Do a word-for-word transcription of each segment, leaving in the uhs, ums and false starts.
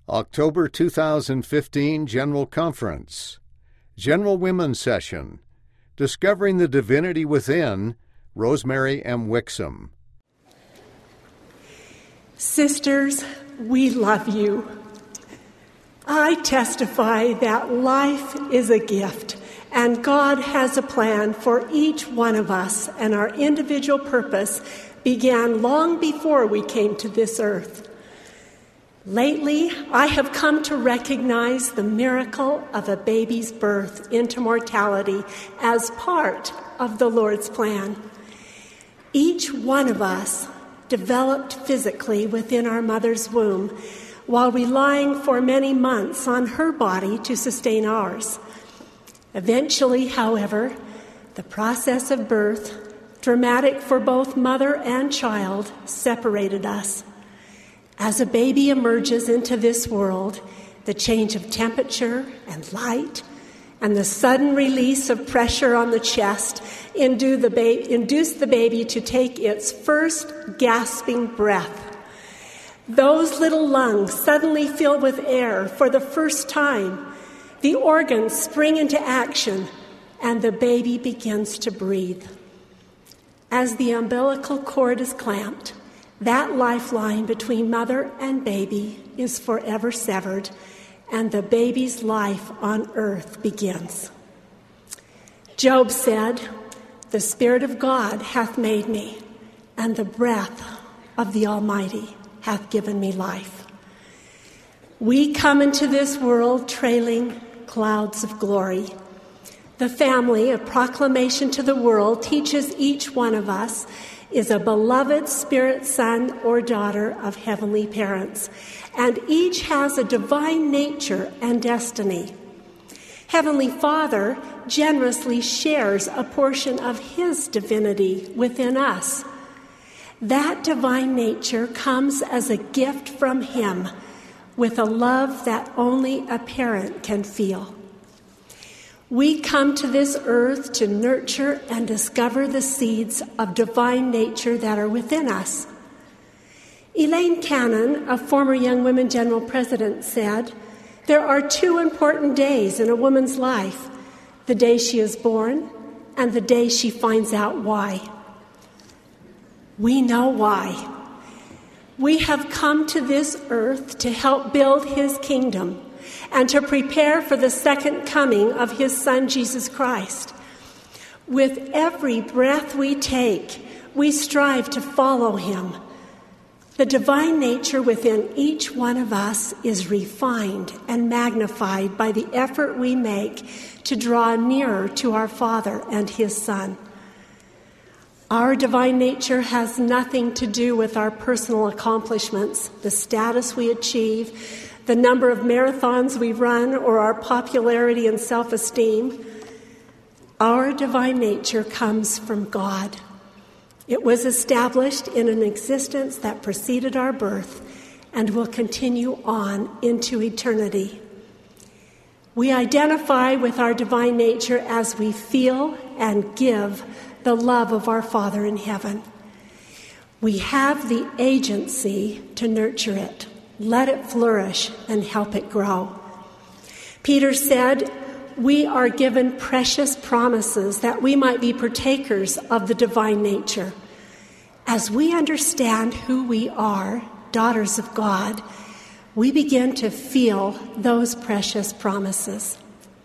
October two thousand fifteen General Conference. General Women's Session. Discovering the Divinity Within, Rosemary M. Wixom. Sisters, we love you. I testify that life is a gift, and God has a plan for each one of us, and our individual purpose began long before we came to this earth. Lately, I have come to recognize the miracle of a baby's birth into mortality as part of the Lord's plan. Each one of us developed physically within our mother's womb while relying for many months on her body to sustain ours. Eventually, however, the process of birth, dramatic for both mother and child, separated us. As a baby emerges into this world, the change of temperature and light and the sudden release of pressure on the chest induce the, ba- induce the baby to take its first gasping breath. Those little lungs suddenly fill with air for the first time. The organs spring into action, and the baby begins to breathe. As the umbilical cord is clamped, that lifeline between mother and baby is forever severed, and the baby's life on earth begins. Job said, "The Spirit of God hath made me, and the breath of the Almighty hath given me life." We come into this world trailing clouds of glory. The family of proclamation to the world teaches each one of us is a beloved spirit son or daughter of heavenly parents, and each has a divine nature and destiny. Heavenly Father generously shares a portion of his divinity within us. That divine nature comes as a gift from him with a love that only a parent can feel. We come to this earth to nurture and discover the seeds of divine nature that are within us. Elaine Cannon, a former Young Women General President, said, "There are two important days in a woman's life, the day she is born and the day she finds out why." We know why. We have come to this earth to help build his kingdom and to prepare for the second coming of his Son, Jesus Christ. With every breath we take, we strive to follow him. The divine nature within each one of us is refined and magnified by the effort we make to draw nearer to our Father and his Son. Our divine nature has nothing to do with our personal accomplishments, the status we achieve, the number of marathons we run, or our popularity and self-esteem. Our divine nature comes from God. It was established in an existence that preceded our birth and will continue on into eternity. We identify with our divine nature as we feel and give the love of our Father in heaven. We have the agency to nurture it, let it flourish, and help it grow. Peter said, "We are given precious promises that we might be partakers of the divine nature." As we understand who we are, daughters of God, we begin to feel those precious promises.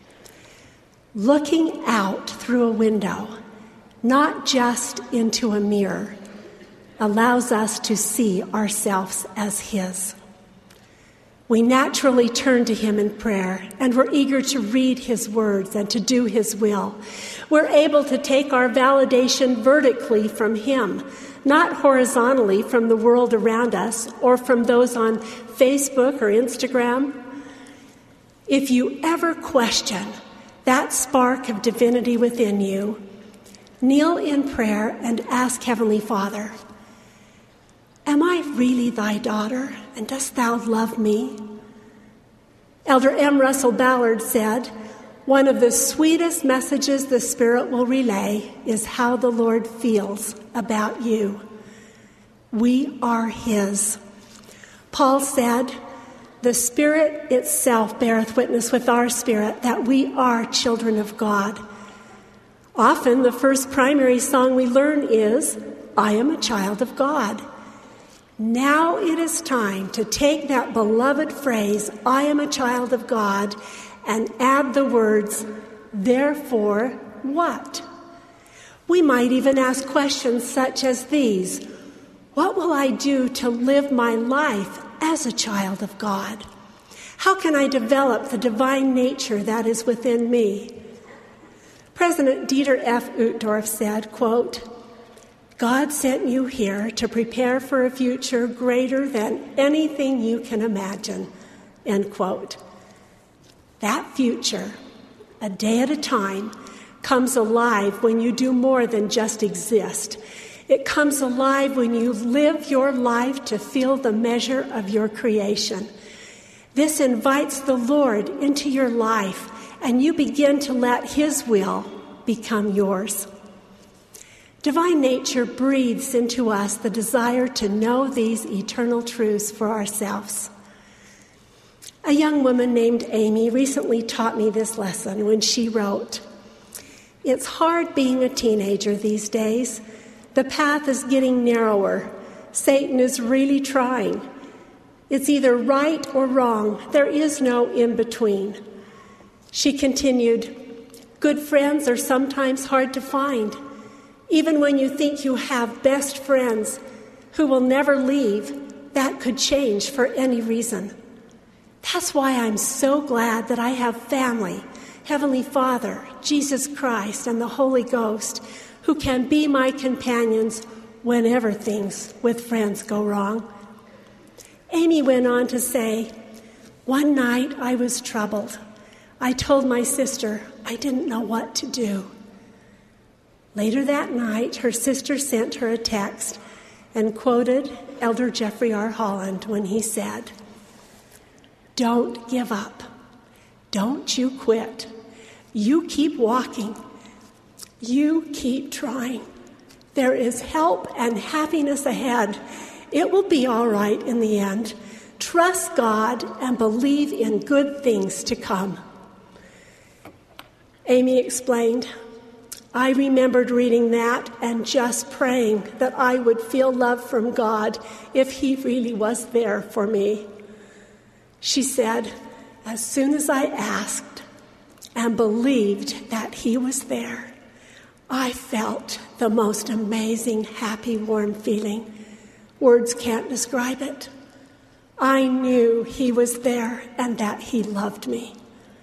Looking out through a window, not just into a mirror, allows us to see ourselves as his. We naturally turn to him in prayer, and we're eager to read his words and to do his will. We're able to take our validation vertically from him, not horizontally from the world around us or from those on Facebook or Instagram. If you ever question that spark of divinity within you, kneel in prayer and ask Heavenly Father, "Am I really thy daughter, and dost thou love me?" Elder M. Russell Ballard said, "One of the sweetest messages the Spirit will relay is how the Lord feels about you." We are his. Paul said, The Spirit itself beareth witness with our spirit that we are children of God. Often the first primary song we learn is, I am a child of God. Now it is time to take that beloved phrase, I am a child of God, and add the words, therefore what? We might even ask questions such as these. What will I do to live my life as a child of God? How can I develop the divine nature that is within me? President Dieter F. Uchtdorf said, quote, God sent you here to prepare for a future greater than anything you can imagine, end quote. That future, a day at a time, comes alive when you do more than just exist. It comes alive when you live your life to feel the measure of your creation. This invites the Lord into your life, and you begin to let His will become yours. Divine nature breathes into us the desire to know these eternal truths for ourselves. A young woman named Amy recently taught me this lesson when she wrote, It's hard being a teenager these days. The path is getting narrower. Satan is really trying. It's either right or wrong. There is no in-between. She continued, Good friends are sometimes hard to find. Even when you think you have best friends who will never leave, that could change for any reason. That's why I'm so glad that I have family, Heavenly Father, Jesus Christ, and the Holy Ghost, who can be my companions whenever things with friends go wrong. Amy went on to say, One night I was troubled. I told my sister I didn't know what to do. Later that night, her sister sent her a text and quoted Elder Jeffrey R. Holland when he said, Don't give up. Don't you quit. You keep walking. You keep trying. There is help and happiness ahead. It will be all right in the end. Trust God and believe in good things to come. Amy explained, I remembered reading that and just praying that I would feel love from God if He really was there for me. She said, as soon as I asked and believed that He was there, I felt the most amazing, happy, warm feeling. Words can't describe it. I knew He was there and that He loved me.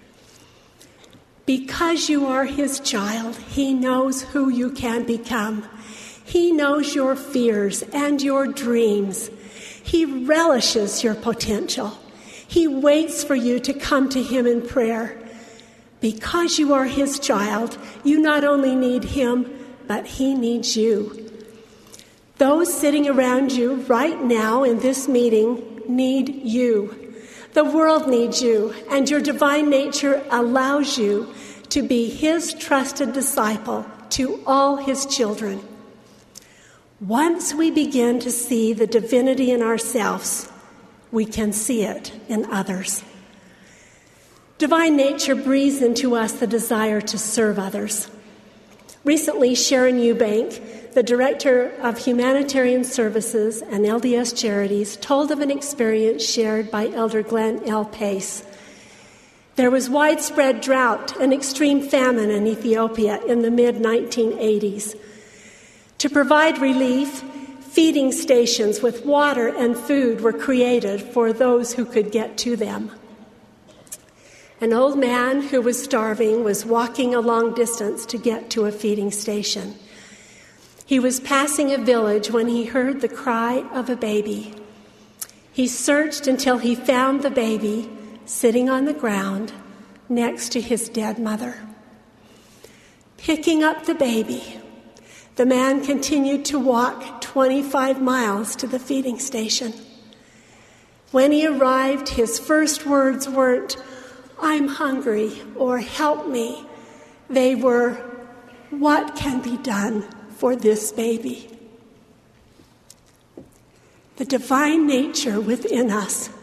Because you are His child, He knows who you can become. He knows your fears and your dreams. He relishes your potential. He waits for you to come to Him in prayer. Because you are His child, you not only need Him, but He needs you. Those sitting around you right now in this meeting need you. The world needs you, and your divine nature allows you to be His trusted disciple to all His children. Once we begin to see the divinity in ourselves, we can see it in others. Divine nature breathes into us the desire to serve others. Recently, Sharon Eubank, the Director of Humanitarian Services and L D S Charities, told of an experience shared by Elder Glenn L. Pace. There was widespread drought and extreme famine in Ethiopia in the mid nineteen eighties. To provide relief, feeding stations with water and food were created for those who could get to them. An old man who was starving was walking a long distance to get to a feeding station. He was passing a village when he heard the cry of a baby. He searched until he found the baby sitting on the ground next to his dead mother. Picking up the baby, the man continued to walk twenty-five miles to the feeding station. When he arrived, his first words weren't, "I'm hungry," or "help me." They were, "What can be done for this baby?" The divine nature within us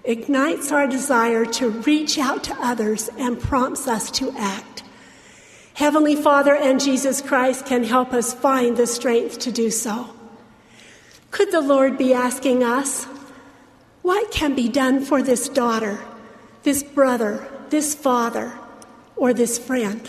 ignites our desire to reach out to others and prompts us to act. Heavenly Father and Jesus Christ can help us find the strength to do so. Could the Lord be asking us, what can be done for this daughter, this brother, this father, or this friend?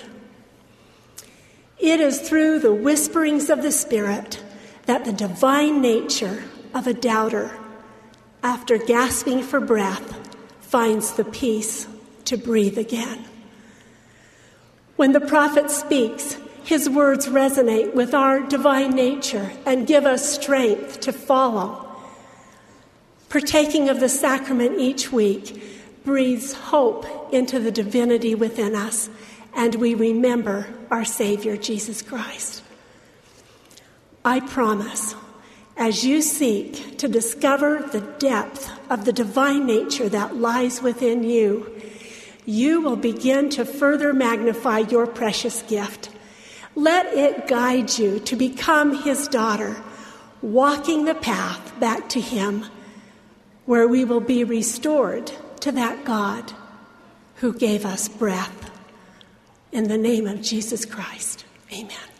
It is through the whisperings of the Spirit that the divine nature of a doubter, after gasping for breath, finds the peace to breathe again. When the prophet speaks, his words resonate with our divine nature and give us strength to follow. Partaking of the sacrament each week breathes hope into the divinity within us, and we remember our Savior, Jesus Christ. I promise, as you seek to discover the depth of the divine nature that lies within you, you will begin to further magnify your precious gift. Let it guide you to become his daughter, walking the path back to him, where we will be restored to that God who gave us breath. In the name of Jesus Christ, amen.